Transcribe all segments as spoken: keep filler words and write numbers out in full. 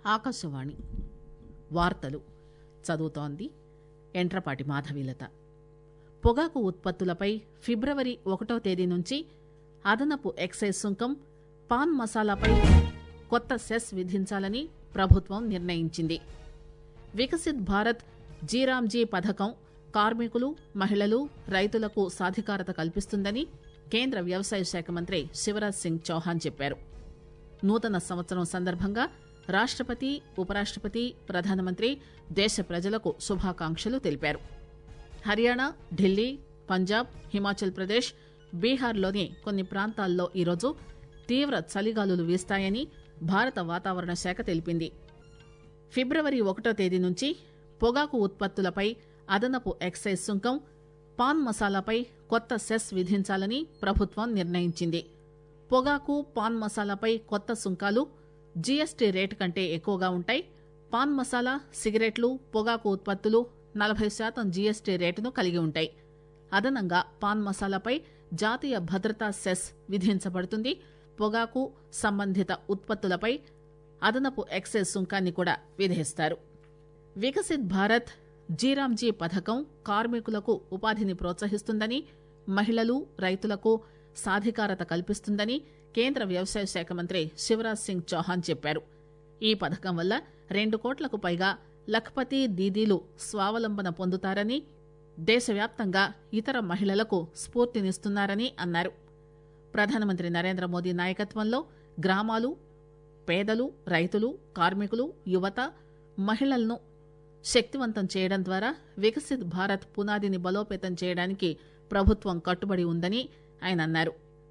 ఆకాశవాణి వార్తలు చదువుతోంది ఎంట్రపాటి మాధవీలత. పొగాకు ఉత్పత్తులపై ఫిబ్రవరి ఒకటో తేదీ నుంచి అదనపు ఎక్సైజ్ సుంకం, పాన్ మసాలాపై కొత్త సెస్ విధించాలని ప్రభుత్వం నిర్ణయించింది. వికసిత్ భారత్ జీరామ్జీ పథకం కార్మికులు, మహిళలు, రైతులకు సాధికారత కల్పిస్తుందని కేంద్ర వ్యవసాయ శాఖ మంత్రి శివరాజ్ సింగ్ చౌహాన్ చెప్పారు. నూతన సంవత్సరం సందర్భంగా రాష్టపతి, ఉపరాష్టపతి, ప్రధానమంత్రి దేశ ప్రజలకు శుభాకాంక్షలు తెలిపారు. హర్యానా, ఢిల్లీ, పంజాబ్, హిమాచల్ ప్రదేశ్, బీహార్లోని కొన్ని ప్రాంతాల్లో ఈరోజు తీవ్ర చలిగాలులు వీస్తాయని భారత వాతావరణ శాఖ తెలిపింది. ఫిబ్రవరి ఒకటో తేదీ నుంచి పొగాకు ఉత్పత్తులపై అదనపు ఎక్సైజ్ సుంకం, పాన్ మసాలాపై కొత్త సెస్ విధించాలని ప్రభుత్వం నిర్ణయించింది. పొగాకు, పాన్ మసాలాపై కొత్త సుంకాలు జీఎస్టీ రేటు కంటే ఎక్కువగా ఉంటాయి. పాన్ మసాలా, సిగరెట్లు, పొగాకు ఉత్పత్తులు నలభై శాతం జీఎస్టీ రేటును కలిగి ఉంటాయి. అదనంగా పాన్ మసాలాపై జాతీయ భద్రతా సెస్ విధించబడుతుంది. పొగాకు సంబంధిత ఉత్పత్తులపై అదనపు ఎక్సైజ్ సుంకాన్ని కూడా విధిస్తారు. వికసిత్ భారత్ జీరామ్జీ పథకం కార్మికులకు ఉపాధిని ప్రోత్సహిస్తుందని, మహిళలు, రైతులకు సాధికారత కల్పిస్తుందని కేంద్ర వ్యవసాయ శాఖ మంత్రి శివరాజ్ సింగ్ చౌహాన్ చెప్పారు. ఈ పథకం వల్ల రెండు కోట్లకు పైగా లఖ్పతి దీదీలు స్వావలంబన పొందుతారని, దేశవ్యాప్తంగా ఇతర మహిళలకు స్ఫూర్తినిస్తున్నారని అన్నారు. ప్రధానమంత్రి నరేంద్ర మోదీ నాయకత్వంలో గ్రామాలు, పేదలు, రైతులు, కార్మికులు, యువత, మహిళలను శక్తివంతం చేయడం ద్వారా వికసిత్ భారత్ పునాదిని బలోపేతం చేయడానికి ప్రభుత్వం కట్టుబడి ఉందని ఆయన అన్నారు.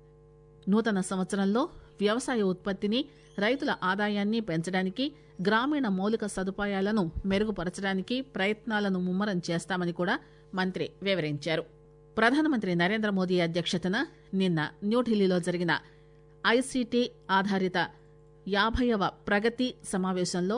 నూతన సంవత్సరంలో వ్యవసాయ ఉత్పత్తిని, రైతుల ఆదాయాన్ని పెంచడానికి, గ్రామీణ మౌలిక సదుపాయాలను మెరుగుపరచడానికి ప్రయత్నాలను ముమ్మరం చేస్తామని కూడా మంత్రి వివరించారు. ప్రధానమంత్రి నరేంద్ర మోదీ అధ్యక్షతన నిన్న న్యూఢిల్లీలో జరిగిన ఐసీటీ ఆధారిత యాభైవ ప్రగతి సమావేశంలో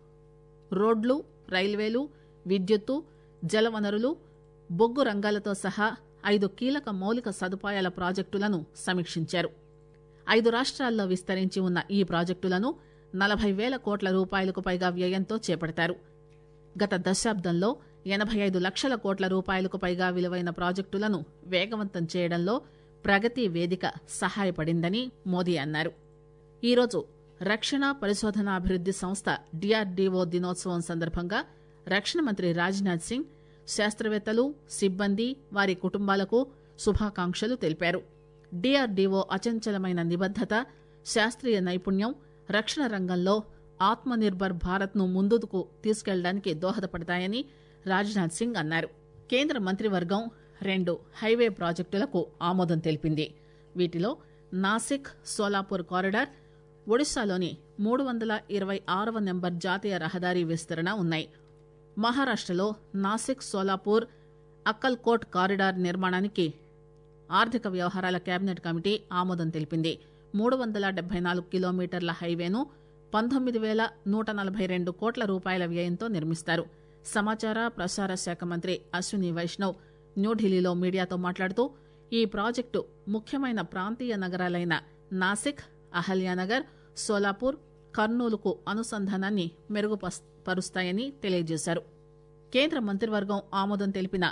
రోడ్లు, రైల్వేలు, విద్యుత్తు, జలవనరులు, బొగ్గు రంగాలతో సహా ఐదు కీలక మౌలిక సదుపాయాల ప్రాజెక్టులను సమీక్షించారు. ఐదు రాష్ట్రాల్లో విస్తరించి ఉన్న ఈ ప్రాజెక్టులను నలభై వేల కోట్ల రూపాయలకు పైగా వ్యయంతో చేపడతారు. గత దశాబ్దంలో ఎనభై ఐదు లక్షల కోట్ల రూపాయలకు పైగా విలువైన ప్రాజెక్టులను వేగవంతం చేయడంలో ప్రగతి వేదిక సహాయపడిందని మోదీ అన్నారు. ఈరోజు రక్షణ పరిశోధనాభివృద్ది సంస్థ డీఆర్డీఓ దినోత్సవం సందర్భంగా రక్షణ మంత్రి రాజ్నాథ్ సింగ్ శాస్త్రవేత్తలు, సిబ్బంది, వారి కుటుంబాలకు శుభాకాంక్షలు తెలిపారు. డీఆర్డీఓ అచంచలమైన నిబద్దత, శాస్త్రీయ నైపుణ్యం రక్షణ రంగంలో ఆత్మ నిర్భర్ భారత్ ను ముందుకు తీసుకెళ్లడానికి దోహదపడతాయని రాజ్నాథ్ సింగ్ అన్నారు. కేంద్ర మంత్రివర్గం రెండు హైవే ప్రాజెక్టులకు ఆమోదం తెలిపింది. వీటిలో నాసిక్ సోలాపూర్ కారిడార్, ఒడిశాలోని మూడు వందల ఇరవై ఆరవ నెంబర్ జాతీయ రహదారి విస్తరణ ఉన్నాయి. మహారాష్టలో నాసిక్ సోలాపూర్ అక్కల్కోట్ కారిడార్ నిర్మాణానికి ఆర్థిక వ్యవహారాల కేబినెట్ కమిటీ ఆమోదం తెలిపింది. మూడు వందల డెబ్బై నాలుగు కిలోమీటర్ల హైవేను పంతొమ్మిది వేల నూట నలభై రెండు కోట్ల రూపాయల వ్యయంతో నిర్మిస్తారు. సమాచార ప్రసార శాఖ మంత్రి అశ్విని వైష్ణవ్ న్యూఢిల్లీలో మీడియాతో మాట్లాడుతూ ఈ ప్రాజెక్టు ముఖ్యమైన ప్రాంతీయ నగరాలైన నాసిక్, అహల్యానగర్, సోలాపూర్, కర్నూలుకు అనుసంధానాన్ని మెరుగుపరుస్తాయని తెలియజేశారు. కేంద్ర మంత్రివర్గం ఆమోదం తెలిపిన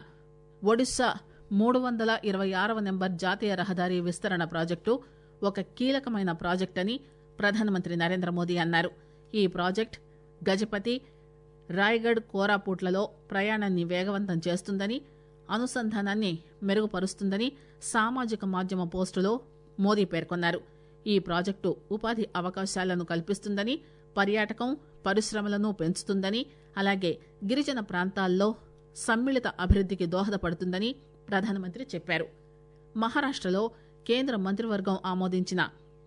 ఒడిశా మూడు వందల ఇరవై ఆరవ నెంబర్ జాతీయ రహదారి విస్తరణ ప్రాజెక్టు ఒక కీలకమైన ప్రాజెక్ట్ అని ప్రధానమంత్రి నరేంద్ర మోదీ అన్నారు. ఈ ప్రాజెక్ట్ గజపతి, రాయ్గఢ్, కోరాపుట్లలో ప్రయాణాన్ని వేగవంతం చేస్తుందని, అనుసంధానాన్ని మెరుగుపరుస్తుందని సామాజిక మాధ్యమ పోస్టులో మోదీ పేర్కొన్నారు. ఈ ప్రాజెక్టు ఉపాధి అవకాశాలను కల్పిస్తుందని, పర్యాటకం, పరిశ్రమలను పెంచుతుందని, అలాగే గిరిజన ప్రాంతాల్లో సమ్మిళిత అభివృద్దికి దోహదపడుతుందని ప్రధానమంత్రి చెప్పారు. మహారాష్టలో కేంద్ర మంత్రివర్గం ఆమోదించిన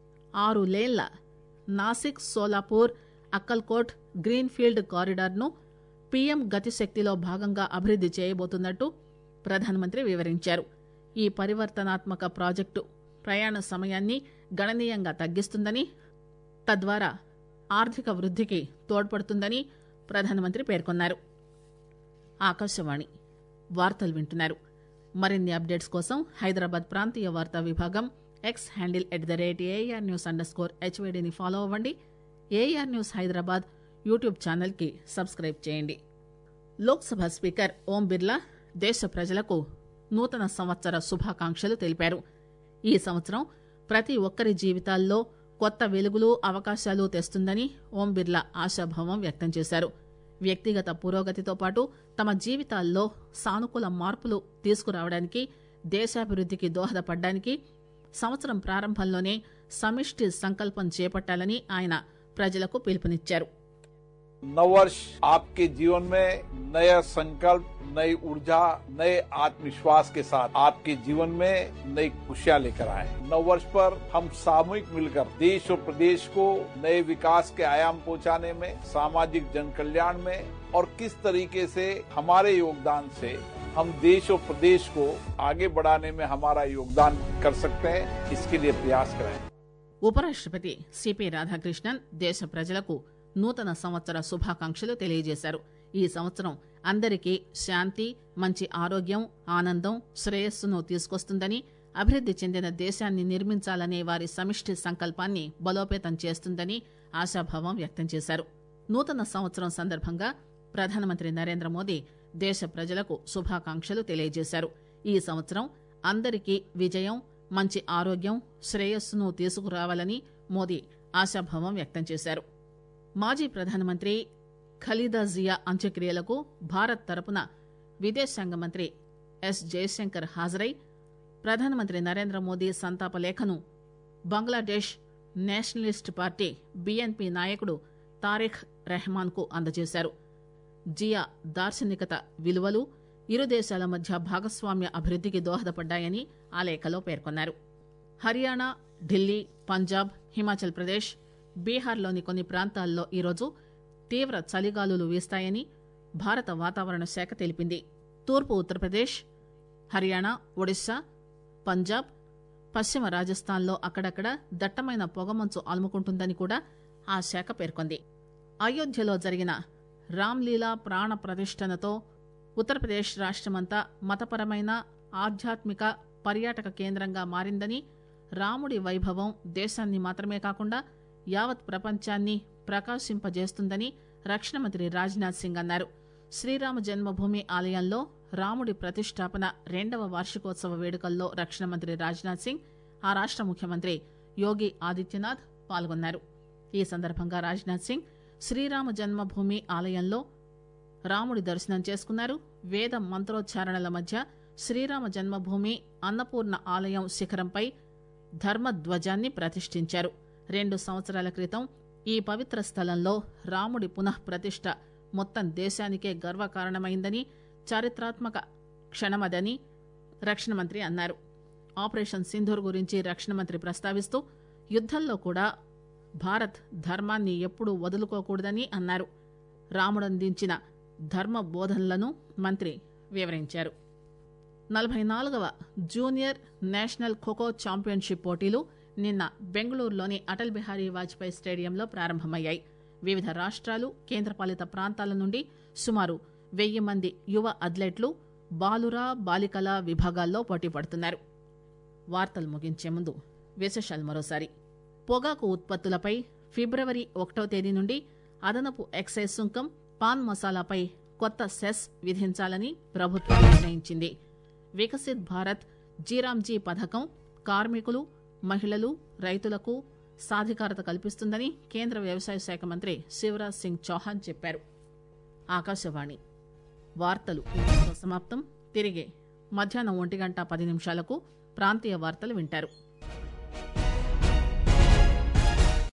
ఆరు లేన్ల నాసిక్ సోలాపూర్ అక్కల్కోట్ గ్రీన్ఫీల్డ్ కారిడార్ను పీఎం గతిశక్తిలో భాగంగా అభివృద్ది చేయబోతున్నట్టు ప్రధానమంత్రి వివరించారు. ఈ పరివర్తనాత్మక ప్రాజెక్టు ప్రయాణ సమయాన్ని గణనీయంగా తగ్గిస్తుందని, తద్వారా ఆర్థిక వృద్దికి తోడ్పడుతుందని ప్రధానమంత్రి పేర్కొన్నారు. ఆకాశవాణి వార్తలు వింటున్నారు. మరిన్ని అప్డేట్స్ కోసం హైదరాబాద్ ప్రాంతీయ వార్తా విభాగం X handle at the rate AIR news underscore హెచ్వైడీని ఫాలో అవ్వండి. ఏఆర్ న్యూస్ హైదరాబాద్ యూట్యూబ్ ఛానల్కి సబ్స్క్రైబ్ చేయండి. లోక్సభ స్పీకర్ ఓం బిర్లా దేశ ప్రజలకు నూతన సంవత్సర శుభాకాంక్షలు తెలిపారు. ఈ సంవత్సరం ప్రతి ఒక్కరి జీవితాల్లో కొత్త వెలుగులు అవకాశాలు తెస్తుందని ఓం బిర్లా ఆశాభావం వ్యక్తం చేశారు. వ్యక్తిగత పురోగతితో పాటు తమ జీవితాల్లో సానుకూల మార్పులు తీసుకురావడానికి, దేశాభివృద్ధికి దోహదపడడానికి సంవత్సరం ప్రారంభంలోనే సమిష్టి సంకల్పం చేపట్టాలని ఆయన ప్రజలకు పిలుపునిచ్చారు. नववर्ष आपके जीवन में नया संकल्प, नई ऊर्जा, नए आत्मविश्वास के साथ आपके जीवन में नई खुशियां लेकर आए. नववर्ष पर हम सामूहिक मिलकर देश और प्रदेश को नए विकास के आयाम पहुंचाने में, सामाजिक जन कल्याण में और किस तरीके से हमारे योगदान से हम देश और प्रदेश को आगे बढ़ाने में हमारा योगदान कर सकते हैं, इसके लिए प्रयास करें. ఉపరాష్ట్రపతి సిపి రాధాకృష్ణన్ దేశ ప్రజలకు నూతన సంవత్సర శుభాకాంక్షలు తెలియజేశారు. ఈ సంవత్సరం అందరికీ శాంతి, మంచి ఆరోగ్యం, ఆనందం, శ్రేయస్సును తీసుకొస్తుందని, అభివృద్ది చెందిన దేశాన్ని నిర్మించాలనే వారి సమిష్టి సంకల్పాన్ని బలోపేతం చేస్తుందని ఆశాభావం వ్యక్తం చేశారు. నూతన సంవత్సరం సందర్భంగా ప్రధానమంత్రి నరేంద్ర మోదీ దేశ ప్రజలకు శుభాకాంక్షలు తెలియజేశారు. ఈ సంవత్సరం అందరికీ విజయం, మంచి ఆరోగ్యం, శ్రేయస్సును తీసుకురావాలని మోదీ ఆశాభావం వ్యక్తం చేశారు. మాజీ ప్రధానమంత్రి ఖలీదా జియా అంత్యక్రియలకు భారత్ తరపున విదేశాంగ మంత్రి ఎస్ జయశంకర్ హాజరై ప్రధానమంత్రి నరేంద్ర మోదీ సంతాప లేఖను బంగ్లాదేశ్ నేషనలిస్ట్ పార్టీ బీఎన్పీ నాయకుడు తారిఖ్ రెహమాన్ కు అందజేశారు. జియా దార్శనికత విలువలు ఇరు దేశాల మధ్య భాగస్వామ్య అభివృద్ధికి దోహదపడ్డాయని ఆ లేఖలో పేర్కొన్నారు. హర్యానా, ఢిల్లీ, పంజాబ్, హిమాచల్ ప్రదేశ్, బీహార్లోని కొన్ని ప్రాంతాల్లో ఈరోజు తీవ్ర చలిగాలులు వీస్తాయని భారత వాతావరణ శాఖ తెలిపింది. తూర్పు ఉత్తరప్రదేశ్, హర్యానా, ఒడిశా, పంజాబ్, పశ్చిమ రాజస్థాన్లో అక్కడక్కడ దట్టమైన పొగమంచు అలుముకుంటుందని కూడా ఆ శాఖ పేర్కొంది. అయోధ్యలో జరిగిన రామ్లీలా ప్రాణ ప్రతిష్టనతో ఉత్తరప్రదేశ్ రాష్టమంతా మతపరమైన, ఆధ్యాత్మిక, పర్యాటక కేంద్రంగా మారిందని, రాముడి వైభవం దేశాన్ని మాత్రమే కాకుండా యావత్ ప్రపంచాన్ని ప్రకాశింపజేస్తుందని రక్షణ మంత్రి రాజ్నాథ్ సింగ్ అన్నారు. శ్రీరామ జన్మభూమి ఆలయంలో రాముడి ప్రతిష్టాపన రెండవ వార్షికోత్సవ వేడుకల్లో రక్షణ మంత్రి రాజ్నాథ్ సింగ్, ఆ రాష్ట ముఖ్యమంత్రి యోగి ఆదిత్యనాథ్ పాల్గొన్నారు. ఈ సందర్భంగా రాజ్నాథ్ సింగ్ శ్రీరామ జన్మభూమి ఆలయంలో రాముడి దర్శనం చేసుకున్నారు. వేద మంత్రోచ్చారణల మధ్య శ్రీరామ జన్మభూమి అన్నపూర్ణ ఆలయం శిఖరంపై ధర్మధ్వజాన్ని ప్రతిష్ఠించారు. రెండు సంవత్సరాల క్రితం ఈ పవిత్ర స్థలంలో రాముడి పునః ప్రతిష్ఠ మొత్తం దేశానికే గర్వకారణమైందని, చారిత్రాత్మక క్షణమదని రక్షణ మంత్రి అన్నారు. ఆపరేషన్ సింధూర్ గురించి రక్షణ మంత్రి ప్రస్తావిస్తూ యుద్దంలో కూడా భారత్ ధర్మాన్ని ఎప్పుడూ వదులుకోకూడదని అన్నారు. రాముడందించిన ధర్మ బోధనలను మంత్రి వివరించారు. నలభై నాలుగవ జూనియర్ నేషనల్ ఖోఖో ఛాంపియన్షిప్ పోటీలు నిన్న బెంగళూరులోని అటల్ బిహారీ వాజ్పేయి స్టేడియంలో ప్రారంభమయ్యాయి. వివిధ రాష్ట్రాలు, కేంద్రపాలిత ప్రాంతాల నుండి సుమారు వెయ్యి మంది యువ అథ్లెట్లు బాలుర, బాలికల విభాగాల్లో పోటీ పడుతున్నారు. వార్తలు ముగించే ముందు విశేషాలు మరోసారి. పొగాకు ఉత్పత్తులపై ఫిబ్రవరి ఒకటో తేదీ నుండి అదనపు ఎక్సైజ్ సుంకం, పాన్ మసాలాపై కొత్త సెస్ విధించాలని ప్రభుత్వం నిర్ణయించింది. వికసిత్ భారత్ జీరామ్జీ పథకం కార్మికులు, మహిళలు, రైతులకు సాధికారత కల్పిస్తుందని కేంద్ర వ్యవసాయ శాఖ మంత్రి శివరాజ్ సింగ్ చౌహాన్ చెప్పారు. ఆకాశవాణి వార్తలు ఇంతటితో సమాప్తం. తిరిగి మధ్యాహ్నం ఒంటి గంట పది నిమిషాలకు ప్రాంతీయ వార్తలు వింటారు.